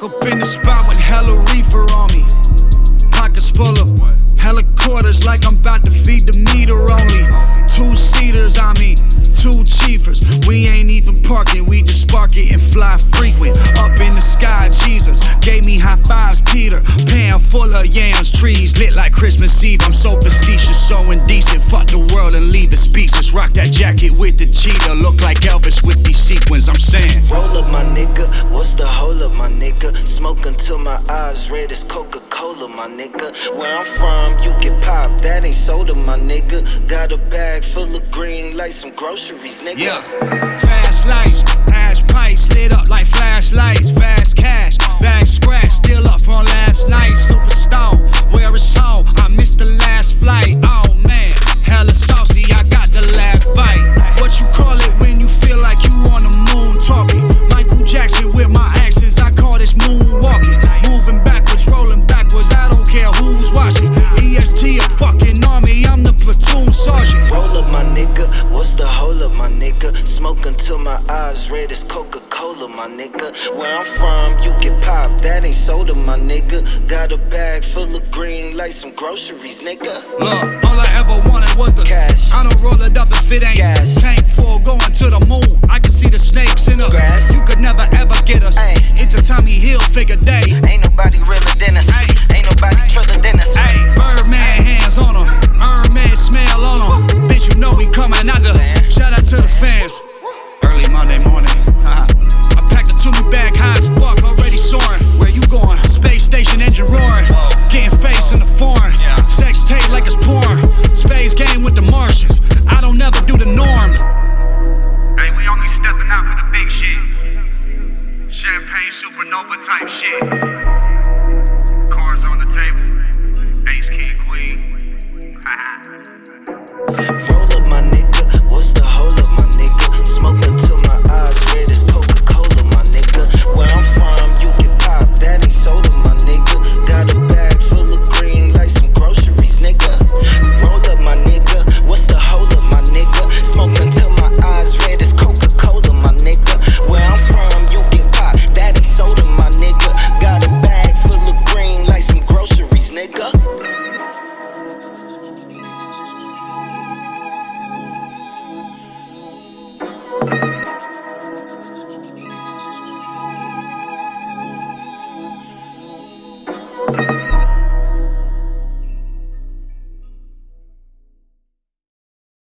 up in the spot with hella reefer on me. Pockets full of hella quarters like I'm about to feed the meter only. 2-seaters, I mean, 2 chiefers. We ain't even parking, we just spark it and fly frequent. Up in the sky, Jesus gave me high fives, Peter Pan full of yams, trees lit like Christmas Eve. I'm so facetious, so indecent. Fuck the world and leave it speechless. Rock that jacket with the cheetah, look like Elvis with these sequins. I'm saying, roll up my nigga, what's the hold up my nigga? Smoke until my eyes red as Coca-Cola my nigga. Where I'm from, you get popped, that ain't soda my nigga. Got a bag full of green like some groceries nigga. Yeah, fast lights, hash pipes lit up like flashlights. Fast cash, bag scratch, still up from last night. Super stone, where it's home, I missed the last flight. Oh man, hella saucy, I got the last bite. What you call it when you feel like you on the moon talking? Michael Jackson with my actions, I call this moonwalking. Moving backwards, rolling backwards, I don't care who's watching. EST a fucking army, I'm the platoon sergeant. Roll up my nigga, what's the hold up my nigga? Smoke until my eyes red as Coca-Cola my nigga. Where I'm from, you get popped, that ain't soda my nigga. Got a bag full of green like some groceries nigga. Look, all I ever wanted was the cash. I don't roll it up if it ain't gas. Tank full going to the moon, I can see the snakes in the grass. You could never ever get us. Ay. It's a Tommy Hilfiger day. Ain't nobody realer than us. Ay. Ain't nobody triller than us. Ay. Birdman hands on them, Hermes smell on them. Bitch, you know we coming out the. Shout out to the fans. Early Monday morning, I packed a 2-me bag high as fuck, already soaring. Where you going? Space station engine roaring.